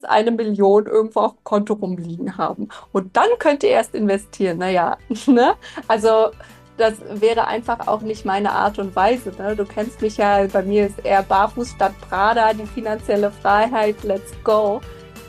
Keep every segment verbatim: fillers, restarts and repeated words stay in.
eine Million irgendwo auf dem Konto rumliegen haben. Und dann könnt ihr erst investieren. Naja, ne? Also das wäre einfach auch nicht meine Art und Weise. Ne? Du kennst mich ja, bei mir ist eher Barfuß statt Prada, die finanzielle Freiheit, let's go.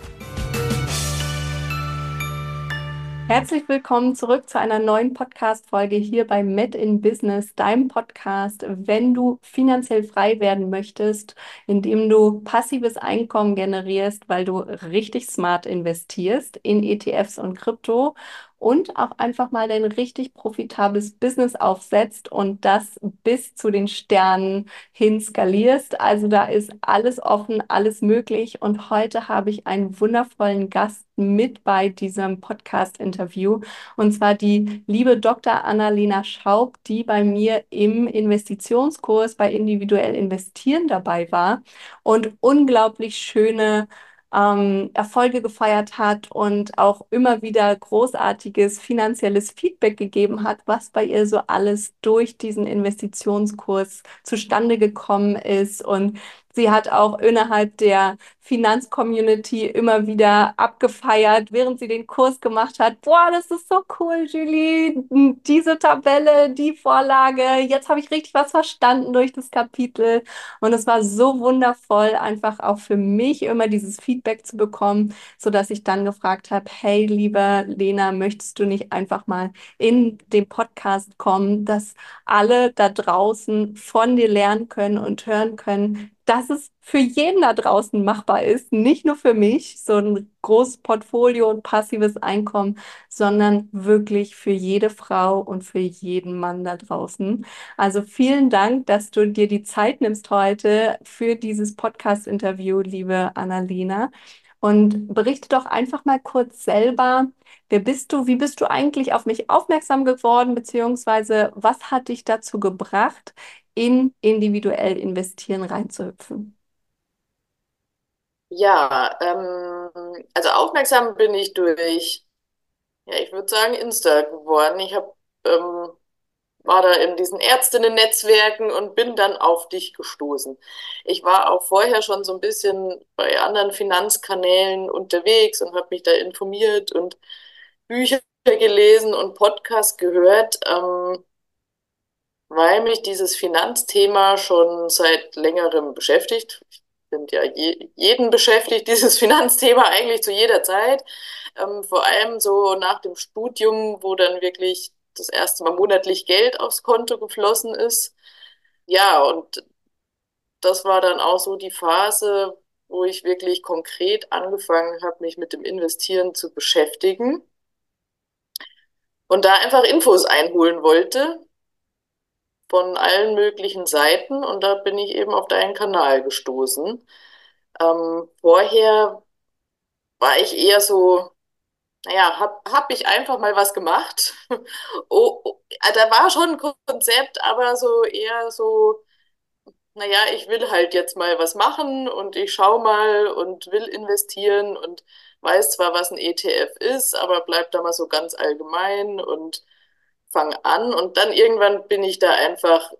Herzlich willkommen zurück zu einer neuen Podcast-Folge hier bei Met in Business, deinem Podcast. Wenn du finanziell frei werden möchtest, indem du passives Einkommen generierst, weil du richtig smart investierst in E T Fs und Krypto und auch einfach mal dein richtig profitables Business aufsetzt und das bis zu den Sternen hin skalierst. Also da ist alles offen, alles möglich. Und heute habe ich einen wundervollen Gast mit bei diesem Podcast-Interview. Und zwar die liebe Doktor Annalena Schaub, die bei mir im Investitionskurs bei Individuell Investieren dabei war und unglaublich schöne ähm, Erfolge gefeiert hat und auch immer wieder großartiges finanzielles Feedback gegeben hat, was bei ihr so alles durch diesen Investitionskurs zustande gekommen ist. Und sie hat auch innerhalb der Finanzcommunity immer wieder abgefeiert, während sie den Kurs gemacht hat. Boah, das ist so cool, Julie. Diese Tabelle, die Vorlage. Jetzt habe ich richtig was verstanden durch das Kapitel. Und es war so wundervoll, einfach auch für mich immer dieses Feedback zu bekommen, sodass ich dann gefragt habe, hey, liebe Lena, möchtest du nicht einfach mal in den Podcast kommen, dass alle da draußen von dir lernen können und hören können, dass es für jeden da draußen machbar ist, nicht nur für mich, so ein großes Portfolio und passives Einkommen, sondern wirklich für jede Frau und für jeden Mann da draußen. Also vielen Dank, dass du dir die Zeit nimmst heute für dieses Podcast-Interview, liebe Annalena. Und berichte doch einfach mal kurz selber, wer bist du, wie bist du eigentlich auf mich aufmerksam geworden, beziehungsweise was hat dich dazu gebracht, in individuell investieren reinzuhüpfen? Ja, ähm, also aufmerksam bin ich durch, ja, ich würde sagen, Insta geworden. Ich hab, ähm, war da in diesen Ärztinnen-Netzwerken und bin dann auf dich gestoßen. Ich war auch vorher schon so ein bisschen bei anderen Finanzkanälen unterwegs und habe mich da informiert und Bücher gelesen und Podcasts gehört, ähm, weil mich dieses Finanzthema schon seit längerem beschäftigt. Ich finde ja je, jeden beschäftigt dieses Finanzthema eigentlich zu jeder Zeit. Ähm, vor allem so nach dem Studium, wo dann wirklich das erste Mal monatlich Geld aufs Konto geflossen ist. Ja, und das war dann auch so die Phase, wo ich wirklich konkret angefangen habe, mich mit dem Investieren zu beschäftigen und da einfach Infos einholen wollte von allen möglichen Seiten, und da bin ich eben auf deinen Kanal gestoßen. Ähm, vorher war ich eher so, naja, hab, hab ich einfach mal was gemacht. Oh, oh, äh, da war schon ein Konzept, aber so eher so, naja, ich will halt jetzt mal was machen und ich schau mal und will investieren und weiß zwar, was ein E T F ist, aber bleib da mal so ganz allgemein und fang an. Und dann irgendwann bin ich da einfach,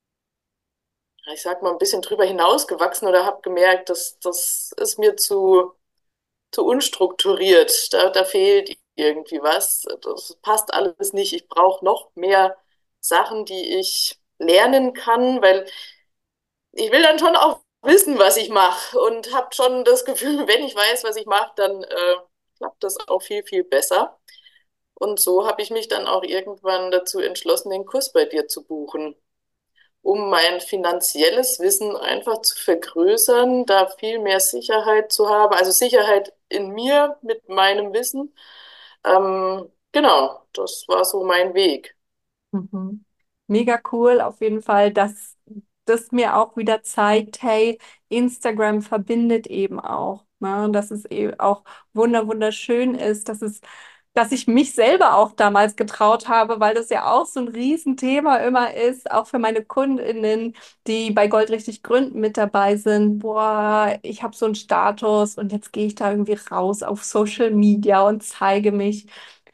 ich sag mal, ein bisschen drüber hinausgewachsen oder habe gemerkt, dass das ist mir zu, zu unstrukturiert. Da, da fehlt irgendwie was. Das passt alles nicht. Ich brauche noch mehr Sachen, die ich lernen kann, weil ich will dann schon auch wissen, was ich mache, und habe schon das Gefühl, wenn ich weiß, was ich mache, dann äh, klappt das auch viel, viel besser. Und so habe ich mich dann auch irgendwann dazu entschlossen, den Kurs bei dir zu buchen, um mein finanzielles Wissen einfach zu vergrößern, da viel mehr Sicherheit zu haben, also Sicherheit in mir mit meinem Wissen. Ähm, genau, das war so mein Weg. Mhm. Mega cool, auf jeden Fall, dass das mir auch wieder zeigt, hey, Instagram verbindet eben auch, ne? Und dass es eben auch wunder wunderschön ist, dass es, dass ich mich selber auch damals getraut habe, weil das ja auch so ein Riesenthema immer ist, auch für meine KundInnen, die bei Gold richtig gründen mit dabei sind. Boah, ich habe so einen Status und jetzt gehe ich da irgendwie raus auf Social Media und zeige mich.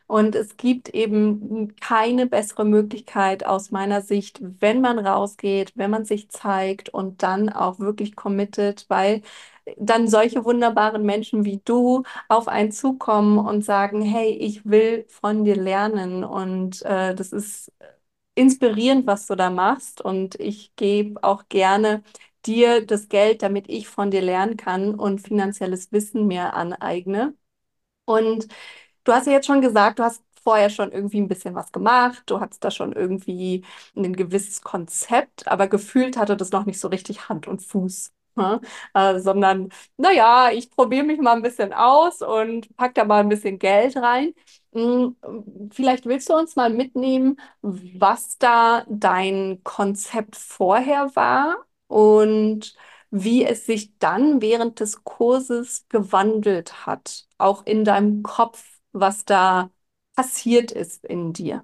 Und es gibt eben keine bessere Möglichkeit aus meiner Sicht, wenn man rausgeht, wenn man sich zeigt und dann auch wirklich committet, weil dann solche wunderbaren Menschen wie du auf einen zukommen und sagen, hey, ich will von dir lernen. Und äh, das ist inspirierend, was du da machst. Und ich gebe auch gerne dir das Geld, damit ich von dir lernen kann und finanzielles Wissen mir aneigne. Und du hast ja jetzt schon gesagt, du hast vorher schon irgendwie ein bisschen was gemacht, du hattest da schon irgendwie ein gewisses Konzept, aber gefühlt hatte das noch nicht so richtig Hand und Fuß. Ne? Äh, sondern, naja, ich probiere mich mal ein bisschen aus und pack da mal ein bisschen Geld rein. Hm, vielleicht willst du uns mal mitnehmen, was da dein Konzept vorher war und wie es sich dann während des Kurses gewandelt hat, auch in deinem Kopf, was da passiert ist in dir.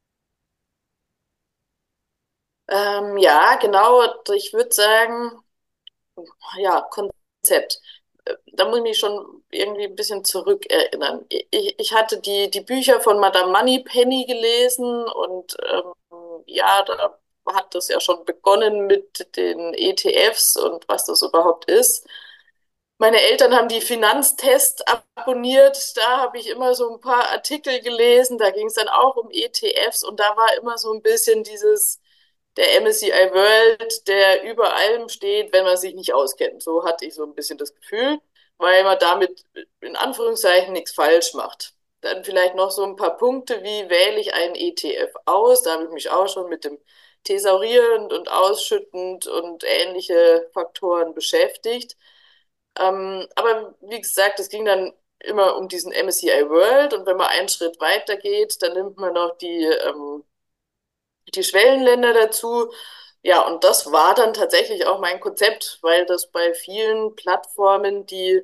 Ähm, ja, genau. Ich würde sagen, ja, Konzept. Äh, Da muss ich mich schon irgendwie ein bisschen zurückerinnern. Ich, ich hatte die, die Bücher von Madame Moneypenny gelesen und ähm, ja, da hat das ja schon begonnen mit den E T Fs und was das überhaupt ist. Meine Eltern haben die Finanztest abonniert. Da habe ich immer so ein paar Artikel gelesen. Da ging es dann auch um E T Fs und da war immer so ein bisschen dieses, der M S C I World, der über allem steht, wenn man sich nicht auskennt. So hatte ich so ein bisschen das Gefühl, weil man damit in Anführungszeichen nichts falsch macht. Dann vielleicht noch so ein paar Punkte, wie wähle ich einen E T F aus? Da habe ich mich auch schon mit dem thesaurierend und ausschüttend und ähnliche Faktoren beschäftigt. Ähm, aber wie gesagt, es ging dann immer um diesen M S C I World und wenn man einen Schritt weiter geht, dann nimmt man noch die, ähm, die Schwellenländer dazu. Ja, und das war dann tatsächlich auch mein Konzept, weil das bei vielen Plattformen, die,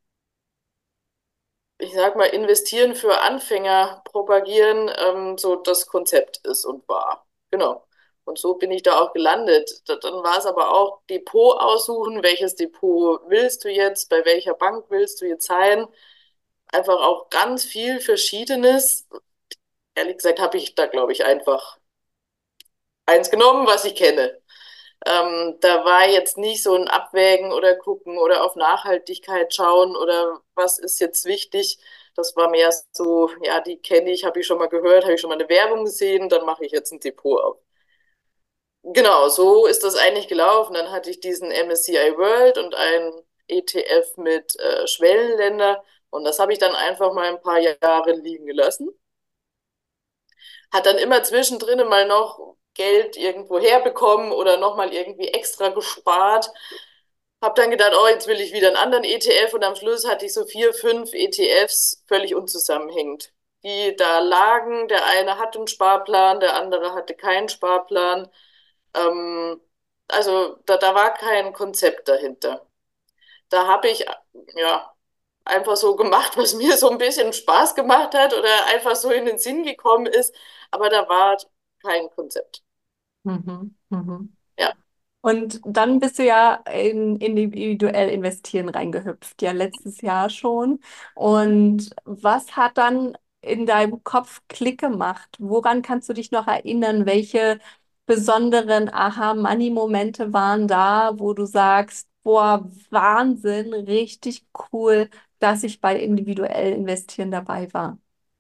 ich sag mal, investieren für Anfänger propagieren, ähm, so das Konzept ist und war. Genau. Und so bin ich da auch gelandet. Da- Dann war es aber auch Depot aussuchen. Welches Depot willst du jetzt? Bei welcher Bank willst du jetzt sein? Einfach auch ganz viel Verschiedenes. Ehrlich gesagt habe ich da, glaube ich, einfach eins genommen, was ich kenne. Ähm, da war jetzt nicht so ein Abwägen oder gucken oder auf Nachhaltigkeit schauen oder was ist jetzt wichtig. Das war mehr so, ja, die kenne ich, habe ich schon mal gehört, habe ich schon mal eine Werbung gesehen, dann mache ich jetzt ein Depot auf. Genau, so ist das eigentlich gelaufen. Dann hatte ich diesen M S C I World und ein E T F mit äh, Schwellenländer und das habe ich dann einfach mal ein paar Jahre liegen gelassen. Hat dann immer zwischendrin mal noch Geld irgendwo herbekommen oder nochmal irgendwie extra gespart. Hab dann gedacht, oh, jetzt will ich wieder einen anderen E T F und am Schluss hatte ich so vier, fünf E T Fs völlig unzusammenhängend. Die da lagen, der eine hatte einen Sparplan, der andere hatte keinen Sparplan. Ähm, also da, da war kein Konzept dahinter. Da habe ich ja einfach so gemacht, was mir so ein bisschen Spaß gemacht hat oder einfach so in den Sinn gekommen ist, aber da war kein Konzept. Mhm, mhm. Ja. Und dann bist du ja in individuell investieren reingehüpft, ja letztes Jahr schon. Und was hat dann in deinem Kopf Klick gemacht? Woran kannst du dich noch erinnern? Welche besonderen Aha-Money-Momente waren da, wo du sagst, boah, Wahnsinn, richtig cool, dass ich bei individuell investieren dabei war?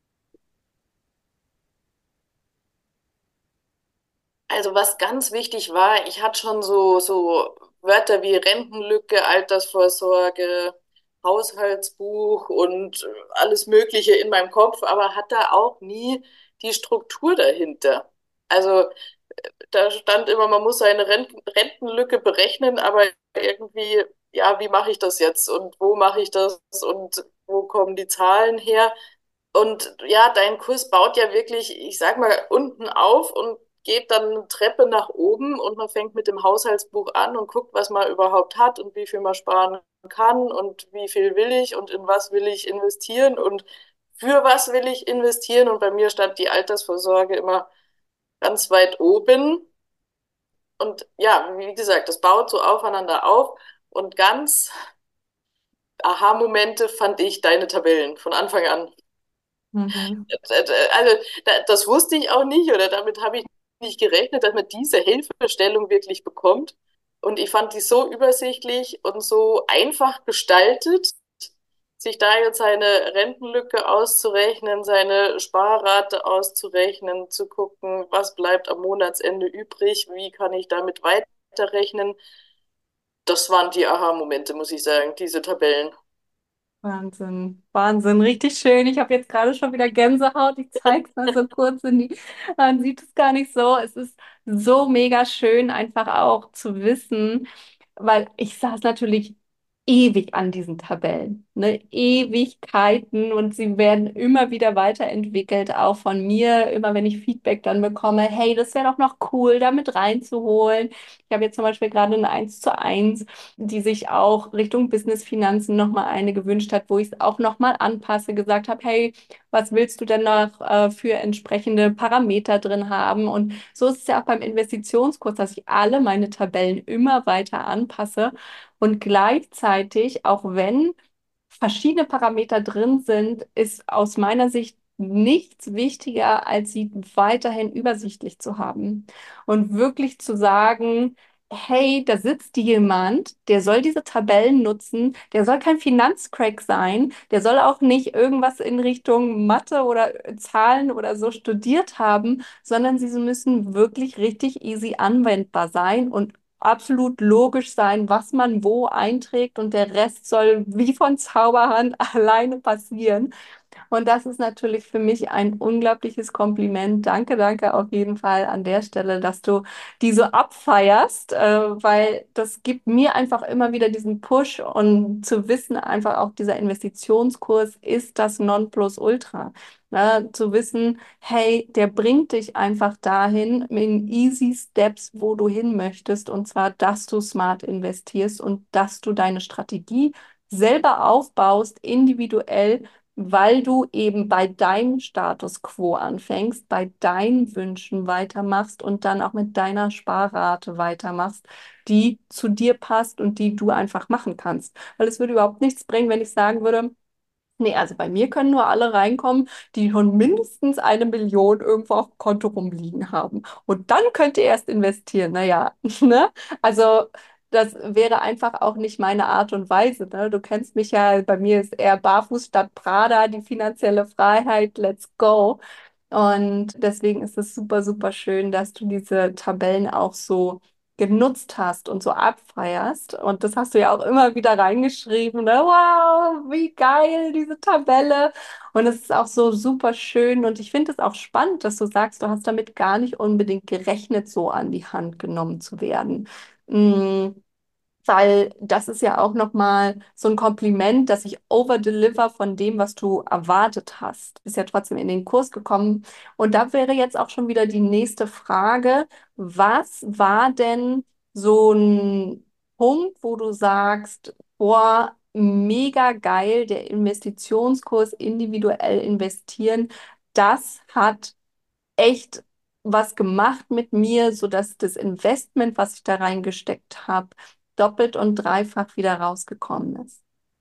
Also was ganz wichtig war, ich hatte schon so, so Wörter wie Rentenlücke, Altersvorsorge, Haushaltsbuch und äh, alles Mögliche in meinem Kopf, aber hatte auch nie die Struktur dahinter. Also da stand immer, man muss seine Renten Rentenlücke berechnen, aber irgendwie, ja, wie mache ich das jetzt und wo mache ich das und wo kommen die Zahlen her? Und ja, dein Kurs baut ja wirklich, ich sag mal, unten auf und geht dann eine Treppe nach oben und man fängt mit dem Haushaltsbuch an und guckt, was man überhaupt hat und wie viel man sparen kann und wie viel will ich und in was will ich investieren und für was will ich investieren. Und bei mir stand die Altersvorsorge immer ganz weit oben. Und ja, wie gesagt, das baut so aufeinander auf. Und ganz Aha-Momente fand ich deine Tabellen von Anfang an. Mhm. Also da- das wusste ich auch nicht oder damit habe ich nicht gerechnet, dass man diese Hilfestellung wirklich bekommt. Und ich fand die so übersichtlich und so einfach gestaltet, sich da jetzt seine Rentenlücke auszurechnen, seine Sparrate auszurechnen, zu gucken, was bleibt am Monatsende übrig, wie kann ich damit weiterrechnen. Das waren die Aha-Momente, muss ich sagen, diese Tabellen. Wahnsinn, Wahnsinn, richtig schön. Ich habe jetzt gerade schon wieder Gänsehaut. Ich zeige es mal so kurz in die, man sieht es gar nicht so. Es ist so mega schön, einfach auch zu wissen, weil ich saß natürlich ewig an diesen Tabellen, ne? Ewigkeiten und sie werden immer wieder weiterentwickelt, auch von mir, immer wenn ich Feedback dann bekomme, hey, das wäre doch noch cool, da mit reinzuholen. Ich habe jetzt zum Beispiel gerade eine eins zu eins, die sich auch Richtung Business-Finanzen nochmal eine gewünscht hat, wo ich es auch nochmal anpasse, gesagt habe, hey, was willst du denn noch äh, für entsprechende Parameter drin haben? Und so ist es ja auch beim Investitionskurs, dass ich alle meine Tabellen immer weiter anpasse und gleichzeitig, auch wenn verschiedene Parameter drin sind, ist aus meiner Sicht nichts wichtiger, als sie weiterhin übersichtlich zu haben und wirklich zu sagen, hey, da sitzt jemand, der soll diese Tabellen nutzen, der soll kein Finanzcrack sein, der soll auch nicht irgendwas in Richtung Mathe oder Zahlen oder so studiert haben, sondern sie müssen wirklich richtig easy anwendbar sein und absolut logisch sein, was man wo einträgt und der Rest soll wie von Zauberhand alleine passieren. Und das ist natürlich für mich ein unglaubliches Kompliment. Danke, danke auf jeden Fall an der Stelle, dass du die so abfeierst, äh, weil das gibt mir einfach immer wieder diesen Push und zu wissen, einfach auch dieser Investitionskurs ist das Nonplusultra. Ne? Zu wissen, hey, der bringt dich einfach dahin in easy Steps, wo du hin möchtest, und zwar, dass du smart investierst und dass du deine Strategie selber aufbaust, individuell, weil du eben bei deinem Status quo anfängst, bei deinen Wünschen weitermachst und dann auch mit deiner Sparrate weitermachst, die zu dir passt und die du einfach machen kannst. Weil es würde überhaupt nichts bringen, wenn ich sagen würde, nee, also bei mir können nur alle reinkommen, die schon mindestens eine Million irgendwo auf dem Konto rumliegen haben. Und dann könnt ihr erst investieren. Naja, ne? Also das wäre einfach auch nicht meine Art und Weise. Ne? Du kennst mich ja, bei mir ist eher Barfuß statt Prada, die finanzielle Freiheit, let's go. Und deswegen ist es super, super schön, dass du diese Tabellen auch so genutzt hast und so abfeierst. Und das hast du ja auch immer wieder reingeschrieben, ne? Wow, wie geil, diese Tabelle. Und es ist auch so super schön. Und ich finde es auch spannend, dass du sagst, du hast damit gar nicht unbedingt gerechnet, so an die Hand genommen zu werden. Mm. Weil das ist ja auch nochmal so ein Kompliment, dass ich overdeliver von dem, was du erwartet hast. Bist ja trotzdem in den Kurs gekommen. Und da wäre jetzt auch schon wieder die nächste Frage. Was war denn so ein Punkt, wo du sagst, boah, mega geil, der Investitionskurs individuell investieren, das hat echt was gemacht mit mir, sodass das Investment, was ich da reingesteckt habe, doppelt und dreifach wieder rausgekommen ist.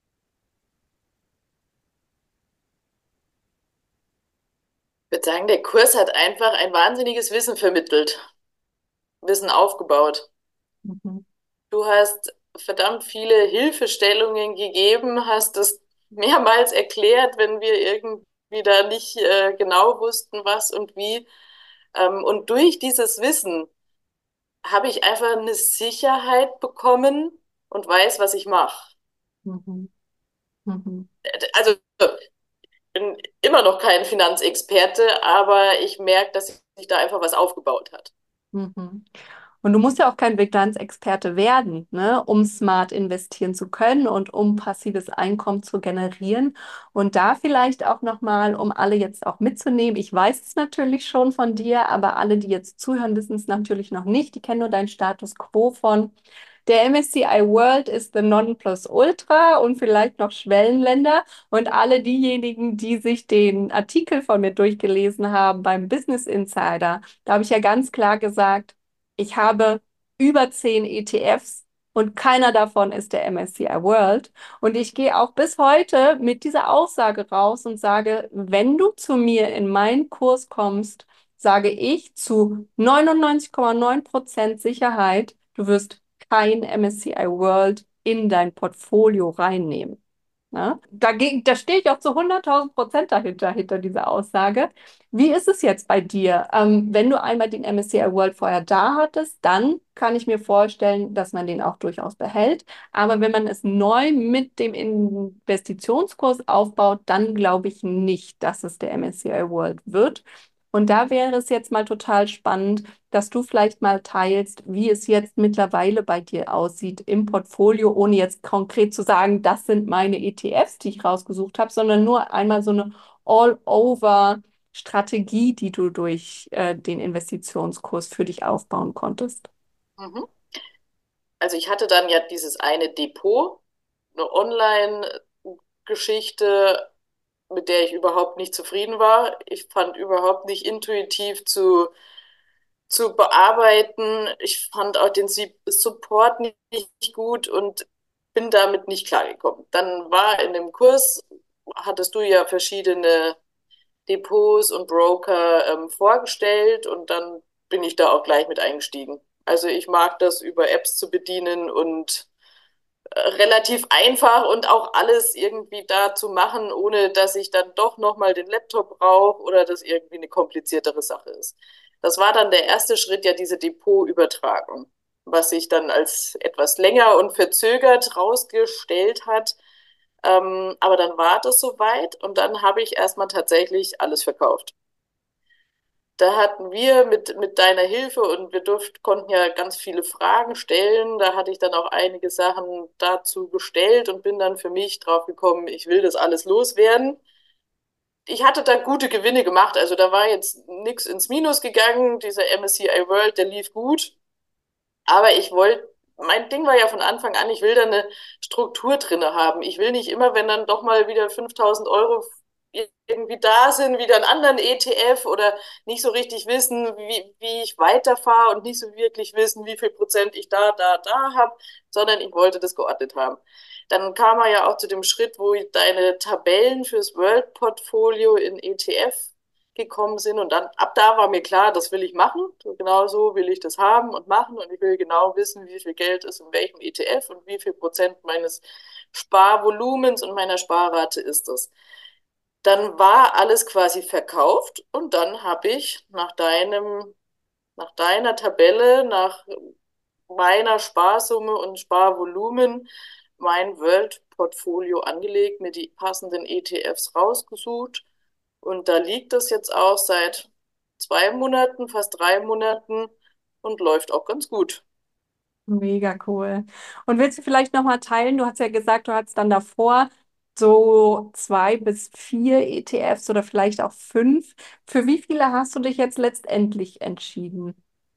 Ich würde sagen, der Kurs hat einfach ein wahnsinniges Wissen vermittelt, Wissen aufgebaut. Mhm. Du hast verdammt viele Hilfestellungen gegeben, hast es mehrmals erklärt, wenn wir irgendwie da nicht äh, genau wussten, was und wie. Ähm, und durch dieses Wissen habe ich einfach eine Sicherheit bekommen und weiß, was ich mache. Mhm. Mhm. Also ich bin immer noch kein Finanzexperte, aber ich merke, dass sich da einfach was aufgebaut hat. Mhm. Und du musst ja auch kein Finanzexperte werden, ne, um smart investieren zu können und um passives Einkommen zu generieren. Und da vielleicht auch nochmal, um alle jetzt auch mitzunehmen. Ich weiß es natürlich schon von dir, aber alle, die jetzt zuhören, wissen es natürlich noch nicht. Die kennen nur deinen Status quo von der M S C I World ist the Nonplusultra und vielleicht noch Schwellenländer. Und alle diejenigen, die sich den Artikel von mir durchgelesen haben beim Business Insider, da habe ich ja ganz klar gesagt, ich habe über zehn E T Fs Und keiner davon ist der M S C I World. Und ich gehe auch bis heute mit dieser Aussage raus und sage, wenn du zu mir in meinen Kurs kommst, sage ich zu neunundneunzig Komma neun Prozent Sicherheit, du wirst kein M S C I World in dein Portfolio reinnehmen. Ja? Dagegen, da stehe ich auch zu hunderttausend Prozent dahinter, hinter dieser Aussage. Wie ist es jetzt bei dir? Ähm, wenn du einmal den M S C I World vorher da hattest, dann kann ich mir vorstellen, dass man den auch durchaus behält. Aber wenn man es neu mit dem Investitionskurs aufbaut, dann glaube ich nicht, dass es der M S C I World wird. Und da wäre es jetzt mal total spannend, dass du vielleicht mal teilst, wie es jetzt mittlerweile bei dir aussieht im Portfolio, ohne jetzt konkret zu sagen, das sind meine E T Fs, die ich rausgesucht habe, sondern nur einmal so eine All-over-Strategie, die du durch äh, den Investitionskurs für dich aufbauen konntest. Mhm. Also ich hatte dann ja dieses eine Depot, eine Online-Geschichte, mit der ich überhaupt nicht zufrieden war. Ich fand überhaupt nicht intuitiv zu, zu bearbeiten. Ich fand auch den Sie- Support nicht, nicht gut und bin damit nicht klargekommen. Dann war in dem Kurs, hattest du ja verschiedene Depots und Broker ähm, vorgestellt und dann bin ich da auch gleich mit eingestiegen. Also ich mag das über Apps zu bedienen und äh, relativ einfach und auch alles irgendwie da zu machen, ohne dass ich dann doch nochmal den Laptop brauche oder das irgendwie eine kompliziertere Sache ist. Das war dann der erste Schritt, ja, diese Depotübertragung, was sich dann als etwas länger und verzögert rausgestellt hat. Ähm, aber dann war das soweit und dann habe ich erstmal tatsächlich alles verkauft. Da hatten wir mit, mit deiner Hilfe und wir durften, konnten ja ganz viele Fragen stellen. Da hatte ich dann auch einige Sachen dazu gestellt und bin dann für mich drauf gekommen, ich will das alles loswerden. Ich hatte da gute Gewinne gemacht, also da war jetzt nichts ins Minus gegangen. Dieser M S C I World, der lief gut. Aber ich wollte, mein Ding war ja von Anfang an, ich will da eine Struktur drinne haben. Ich will nicht immer, wenn dann doch mal wieder fünftausend Euro irgendwie da sind, wieder einen anderen E T F oder nicht so richtig wissen, wie, wie ich weiterfahre und nicht so wirklich wissen, wie viel Prozent ich da, da, da habe, sondern ich wollte das geordnet haben. Dann kam er ja auch zu dem Schritt, wo deine Tabellen fürs World Portfolio in E T F gekommen sind. Und dann ab da war mir klar, das will ich machen. So, genau so will ich das haben und machen. Und ich will genau wissen, wie viel Geld ist in welchem E T F und wie viel Prozent meines Sparvolumens und meiner Sparrate ist das. Dann war alles quasi verkauft und dann habe ich nach deinem, nach deiner Tabelle, nach meiner Sparsumme und Sparvolumen mein World-Portfolio angelegt, mir die passenden E T Fs rausgesucht. Und da liegt es jetzt auch seit zwei Monaten, fast drei Monaten und läuft auch ganz gut. Mega cool. Und willst du vielleicht nochmal teilen? Du hast ja gesagt, du hattest dann davor so zwei bis vier E T Fs oder vielleicht auch fünf. Für wie viele hast du dich jetzt letztendlich entschieden?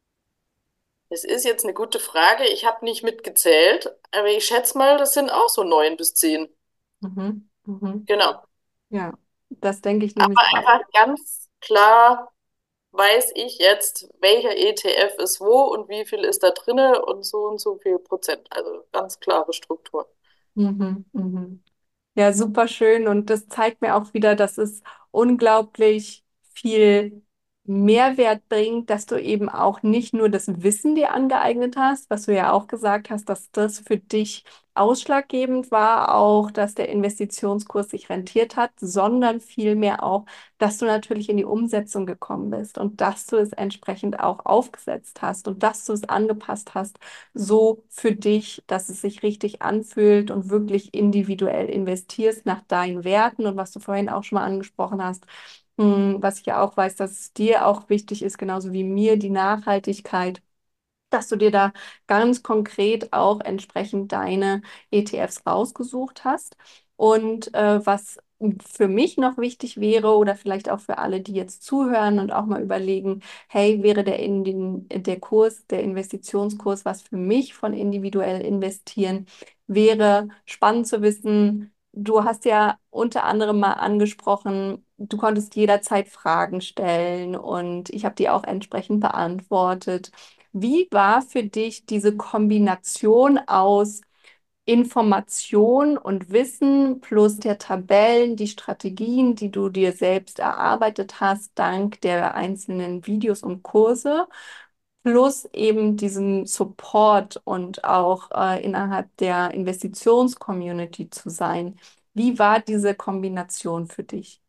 Es ist jetzt eine gute Frage. Ich habe nicht mitgezählt, aber ich schätze mal, das sind auch so neun bis zehn. Mhm. Mhm. Genau. Ja, das denke ich Aber nämlich auch. einfach ganz klar weiß ich jetzt, welcher E T F ist wo und wie viel ist da drinne und so und so viel Prozent. Also ganz klare Struktur. Mhm. Mhm. Ja, super schön. Und das zeigt mir auch wieder, dass es unglaublich viel Mehrwert bringt, dass du eben auch nicht nur das Wissen dir angeeignet hast, was du ja auch gesagt hast, dass das für dich ausschlaggebend war, auch dass der Investitionskurs sich rentiert hat, sondern vielmehr auch, dass du natürlich in die Umsetzung gekommen bist und dass du es entsprechend auch aufgesetzt hast und dass du es angepasst hast so für dich, dass es sich richtig anfühlt und wirklich individuell investierst nach deinen Werten und was du vorhin auch schon mal angesprochen hast, hm, was ich ja auch weiß, dass es dir auch wichtig ist, genauso wie mir, die Nachhaltigkeit, dass du dir da ganz konkret auch entsprechend deine E T Fs rausgesucht hast. Und äh, was für mich noch wichtig wäre oder vielleicht auch für alle, die jetzt zuhören und auch mal überlegen, hey, wäre der, in den, der Kurs, der Investitionskurs, was für mich von individuell investieren, wäre spannend zu wissen. Du hast ja unter anderem mal angesprochen, du konntest jederzeit Fragen stellen und ich habe die auch entsprechend beantwortet. Wie war für dich diese Kombination aus Information und Wissen plus der Tabellen, die Strategien, die du dir selbst erarbeitet hast, dank der einzelnen Videos und Kurse, plus eben diesem Support und auch äh, innerhalb der Investitionscommunity zu sein? Wie war diese Kombination für dich?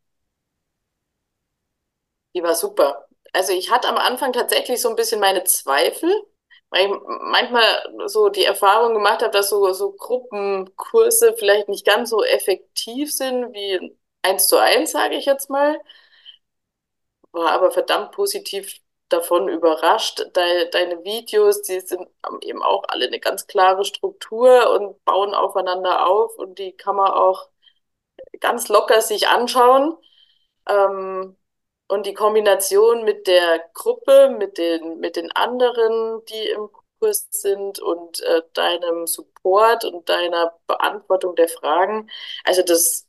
Die war super. Also ich hatte am Anfang tatsächlich so ein bisschen meine Zweifel, weil ich manchmal so die Erfahrung gemacht habe, dass so, so Gruppenkurse vielleicht nicht ganz so effektiv sind wie eins zu eins, sage ich jetzt mal. War aber verdammt positiv davon überrascht. Dei- Deine Videos, die sind haben eben auch alle eine ganz klare Struktur und bauen aufeinander auf und die kann man auch ganz locker sich anschauen. Ähm, und die Kombination mit der Gruppe, mit den, mit den anderen, die im Kurs sind und äh, deinem Support und deiner Beantwortung der Fragen, also das,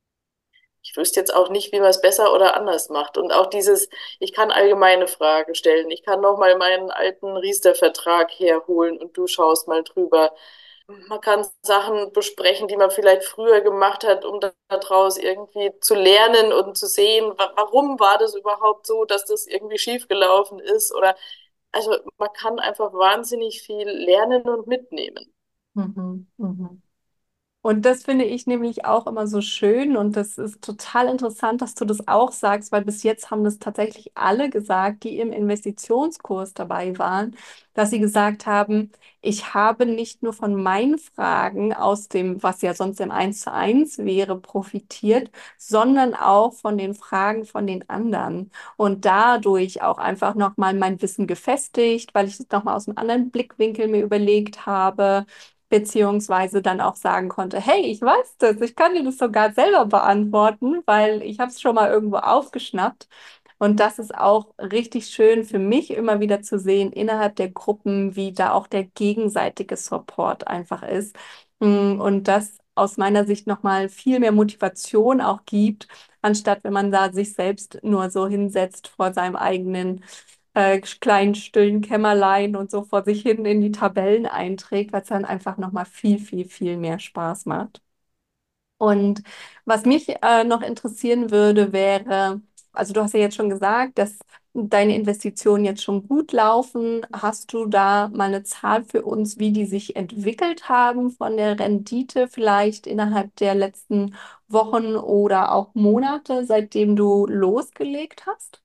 ich wüsste jetzt auch nicht, wie man es besser oder anders macht. Und auch dieses, ich kann allgemeine Fragen stellen. Ich kann nochmal meinen alten Riester-Vertrag herholen und du schaust mal drüber. Man kann Sachen besprechen, die man vielleicht früher gemacht hat, um daraus irgendwie zu lernen und zu sehen, wa warum war das überhaupt so, dass das irgendwie schiefgelaufen ist. Oder also man kann einfach wahnsinnig viel lernen und mitnehmen. Mhm, mhm. Und das finde ich nämlich auch immer so schön und das ist total interessant, dass du das auch sagst, weil bis jetzt haben das tatsächlich alle gesagt, die im Investitionskurs dabei waren, dass sie gesagt haben, ich habe nicht nur von meinen Fragen aus dem, was ja sonst im Eins zu eins wäre, profitiert, sondern auch von den Fragen von den anderen und dadurch auch einfach nochmal mein Wissen gefestigt, weil ich es nochmal aus einem anderen Blickwinkel mir überlegt habe beziehungsweise dann auch sagen konnte, hey, ich weiß das, ich kann dir das sogar selber beantworten, weil ich habe es schon mal irgendwo aufgeschnappt. Und das ist auch richtig schön für mich immer wieder zu sehen innerhalb der Gruppen, wie da auch der gegenseitige Support einfach ist. Mm, Und das aus meiner Sicht nochmal viel mehr Motivation auch gibt, anstatt wenn man da sich selbst nur so hinsetzt vor seinem eigenen äh, kleinen stillen Kämmerlein und so vor sich hin in die Tabellen einträgt, weil es dann einfach nochmal viel, viel, viel mehr Spaß macht. Und was mich äh, noch interessieren würde, wäre, also du hast ja jetzt schon gesagt, dass deine Investitionen jetzt schon gut laufen. Hast du da mal eine Zahl für uns, wie die sich entwickelt haben von der Rendite vielleicht innerhalb der letzten Wochen oder auch Monate, seitdem du losgelegt hast?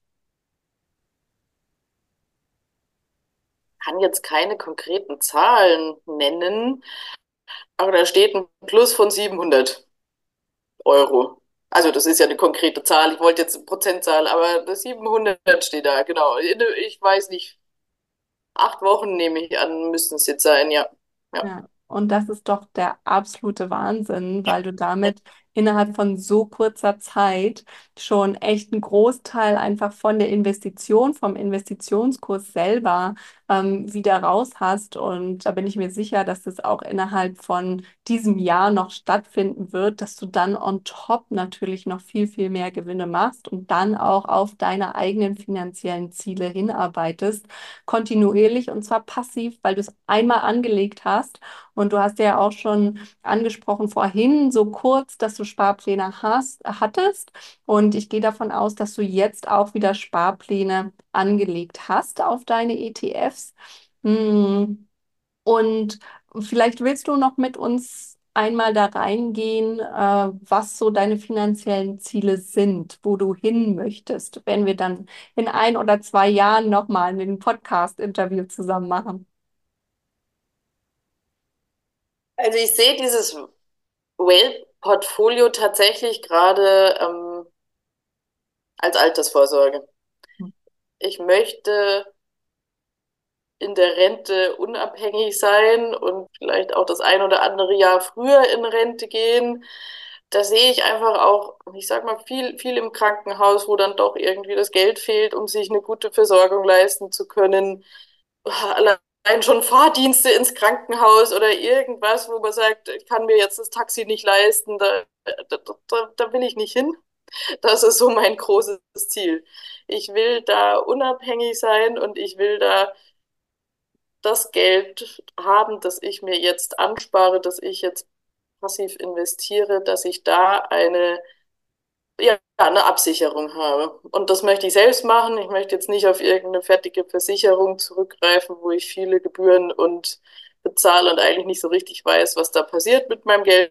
Kann jetzt keine konkreten Zahlen nennen, aber da steht ein Plus von siebenhundert Euro. Also das ist ja eine konkrete Zahl. Ich wollte jetzt eine Prozentzahl, aber das siebenhundert steht da, genau. Ich weiß nicht, acht Wochen nehme ich an, müssten es jetzt sein, ja. Ja. Ja, und das ist doch der absolute Wahnsinn, weil du damit innerhalb von so kurzer Zeit schon echt einen Großteil einfach von der Investition, vom Investitionskurs selber ähm, wieder raus hast. Und da bin ich mir sicher, dass das auch innerhalb von diesem Jahr noch stattfinden wird, dass du dann on top natürlich noch viel, viel mehr Gewinne machst und dann auch auf deine eigenen finanziellen Ziele hinarbeitest kontinuierlich und zwar passiv, weil du es einmal angelegt hast. Und du hast ja auch schon angesprochen vorhin, so kurz, dass du Sparpläne hast, hattest. Und ich gehe davon aus, dass du jetzt auch wieder Sparpläne angelegt hast auf deine E T Fs. Hm. Und vielleicht willst du noch mit uns einmal da reingehen, äh, was so deine finanziellen Ziele sind, wo du hin möchtest, wenn wir dann in ein oder zwei Jahren nochmal ein Podcast-Interview zusammen machen. Also ich sehe dieses Whale-Portfolio tatsächlich gerade ähm, als Altersvorsorge. Ich möchte in der Rente unabhängig sein und vielleicht auch das ein oder andere Jahr früher in Rente gehen. Da sehe ich einfach auch, ich sag mal, viel, viel im Krankenhaus, wo dann doch irgendwie das Geld fehlt, um sich eine gute Versorgung leisten zu können. Allein schon Fahrdienste ins Krankenhaus oder irgendwas, wo man sagt, ich kann mir jetzt das Taxi nicht leisten, da, da, da, da will ich nicht hin. Das ist so mein großes Ziel. Ich will da unabhängig sein und ich will da das Geld haben, das ich mir jetzt anspare, das ich jetzt passiv investiere, dass ich da eine, ja, eine Absicherung habe. Und das möchte ich selbst machen. Ich möchte jetzt nicht auf irgendeine fertige Versicherung zurückgreifen, wo ich viele Gebühren und bezahle und eigentlich nicht so richtig weiß, was da passiert mit meinem Geld.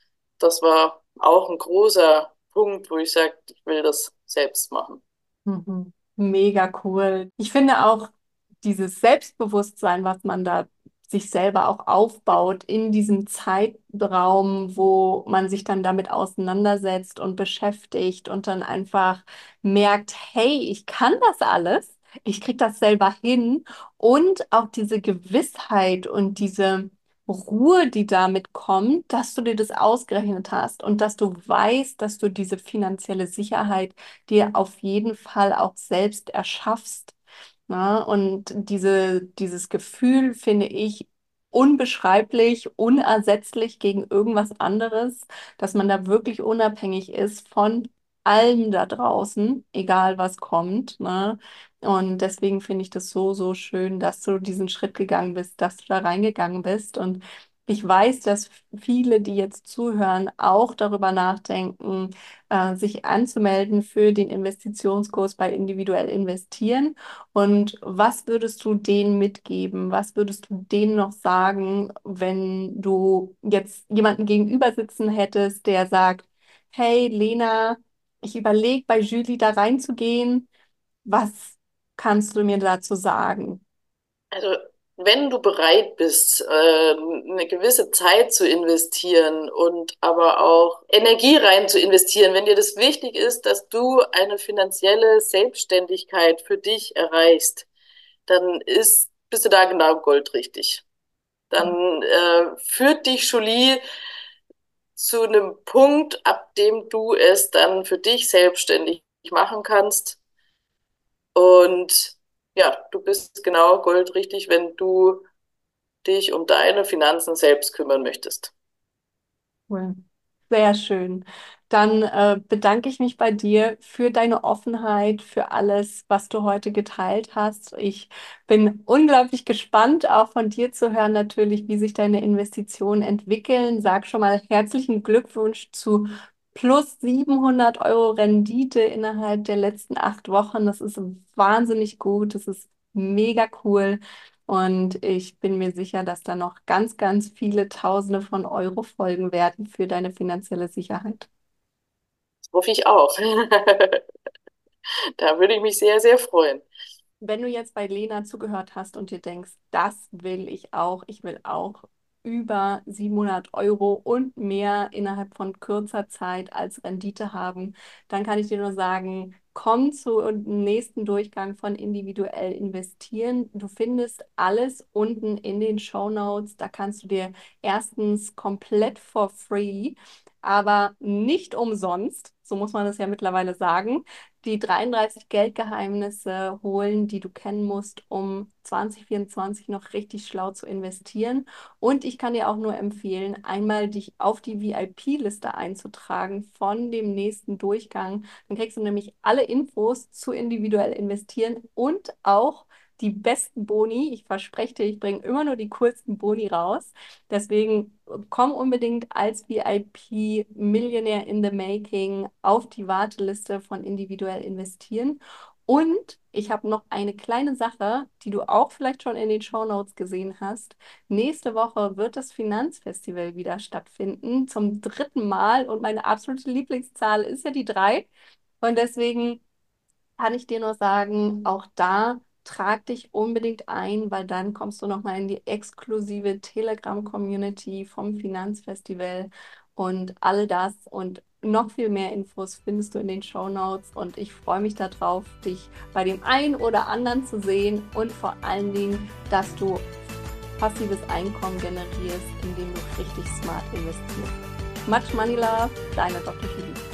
Das war auch ein großer Punkt, wo ich sage, ich will das selbst machen. Mhm. Mega cool. Ich finde auch dieses Selbstbewusstsein, was man da sich selber auch aufbaut in diesem Zeitraum, wo man sich dann damit auseinandersetzt und beschäftigt und dann einfach merkt, hey, ich kann das alles, ich kriege das selber hin und auch diese Gewissheit und diese Ruhe, die damit kommt, dass du dir das ausgerechnet hast und dass du weißt, dass du diese finanzielle Sicherheit dir auf jeden Fall auch selbst erschaffst. Ne? Und diese, dieses Gefühl finde ich unbeschreiblich, unersetzlich gegen irgendwas anderes, dass man da wirklich unabhängig ist von allem da draußen, egal was kommt. Ne? Und deswegen finde ich das so, so schön, dass du diesen Schritt gegangen bist, dass du da reingegangen bist. Und ich weiß, dass viele, die jetzt zuhören, auch darüber nachdenken, äh, sich anzumelden für den Investitionskurs bei Individuell Investieren. Und was würdest du denen mitgeben? Was würdest du denen noch sagen, wenn du jetzt jemanden gegenüber sitzen hättest, der sagt, hey Lena, ich überlege bei Julie da reinzugehen. Was kannst du mir dazu sagen? Also, wenn du bereit bist, äh, eine gewisse Zeit zu investieren und aber auch Energie rein zu investieren, wenn dir das wichtig ist, dass du eine finanzielle Selbstständigkeit für dich erreichst, dann ist, bist du da genau goldrichtig. Dann äh, führt dich Jolie zu einem Punkt, ab dem du es dann für dich selbstständig machen kannst. Und ja, du bist genau goldrichtig, wenn du dich um deine Finanzen selbst kümmern möchtest. Cool. Sehr schön. Dann äh, bedanke ich mich bei dir für deine Offenheit, für alles, was du heute geteilt hast. Ich bin unglaublich gespannt, auch von dir zu hören, natürlich, wie sich deine Investitionen entwickeln. Sag schon mal herzlichen Glückwunsch zu plus siebenhundert Euro Rendite innerhalb der letzten acht Wochen. Das ist wahnsinnig gut. Das ist mega cool. Und ich bin mir sicher, dass da noch ganz, ganz viele Tausende von Euro folgen werden für deine finanzielle Sicherheit. Das hoffe ich auch. Da würde ich mich sehr, sehr freuen. Wenn du jetzt bei Lena zugehört hast und dir denkst, das will ich auch, ich will auch über siebenhundert Euro und mehr innerhalb von kurzer Zeit als Rendite haben, dann kann ich dir nur sagen, komm zum nächsten Durchgang von individuell investieren. Du findest alles unten in den Shownotes. Da kannst du dir erstens komplett for free, aber nicht umsonst, so muss man das ja mittlerweile sagen, die dreiunddreißig Geldgeheimnisse holen, die du kennen musst, um zwanzig vierundzwanzig noch richtig schlau zu investieren. Und ich kann dir auch nur empfehlen, einmal dich auf die V I P-Liste einzutragen von dem nächsten Durchgang. Dann kriegst du nämlich alle Infos zu individuell investieren und auch die besten Boni. Ich verspreche dir, ich bringe immer nur die coolsten Boni raus. Deswegen komm unbedingt als V I P Millionaire in the Making auf die Warteliste von individuell investieren. Und ich habe noch eine kleine Sache, die du auch vielleicht schon in den Shownotes gesehen hast. Nächste Woche wird das Finanzfestival wieder stattfinden, zum dritten Mal. Und meine absolute Lieblingszahl ist ja die drei. Und deswegen kann ich dir nur sagen, auch da trag dich unbedingt ein, weil dann kommst du nochmal in die exklusive Telegram-Community vom Finanzfestival und all das und noch viel mehr Infos findest du in den Shownotes und ich freue mich darauf, dich bei dem einen oder anderen zu sehen und vor allen Dingen, dass du passives Einkommen generierst, indem du richtig smart investierst. Much Money Love, deine Doktor Philipp.